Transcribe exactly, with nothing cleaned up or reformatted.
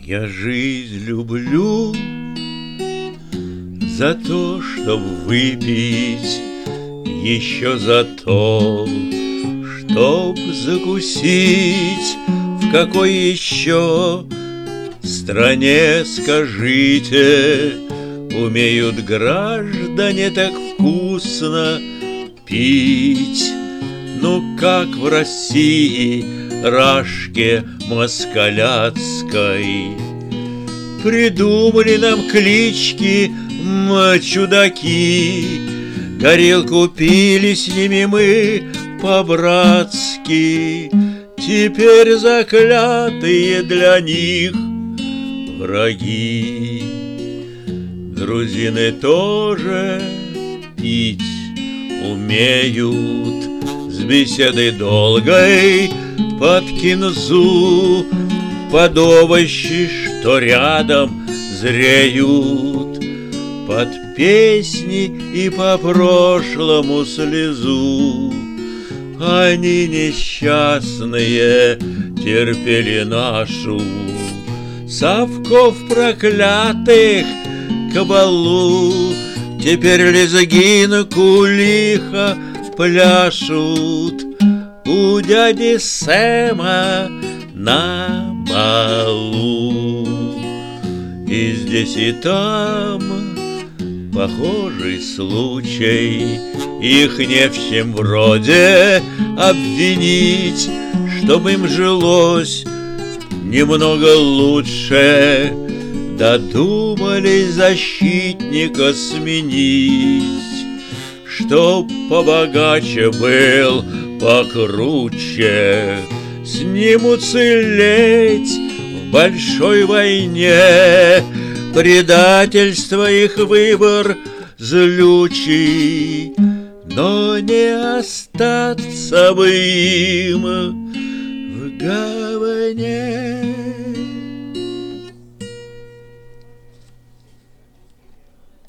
Я жизнь люблю за то, чтоб выпить, еще за то, чтоб закусить. В какой еще стране, скажите, умеют граждане так вкусно пить? Ну, как в России, рашке москаляцкой. Придумали нам клички чудаки, горелку пили с ними мы по-братски. Теперь заклятые для них враги. Грузины тоже пить умеют, с беседой долгой под кинзу, под овощи, что рядом зреют, под песни и по прошлому слезу. Они несчастные терпели нашу совков проклятых кабалу. Теперь лезгинку лихо пляшут у дяди Сэма на балу. И здесь и там похожий случай, их не в чем вроде обвинить, чтобы им жилось немного лучше. Додумались защитника сменить, чтоб побогаче был, покруче. С ним уцелеть в большой войне, предательство их выбор злючий, но не остаться бы им в говне.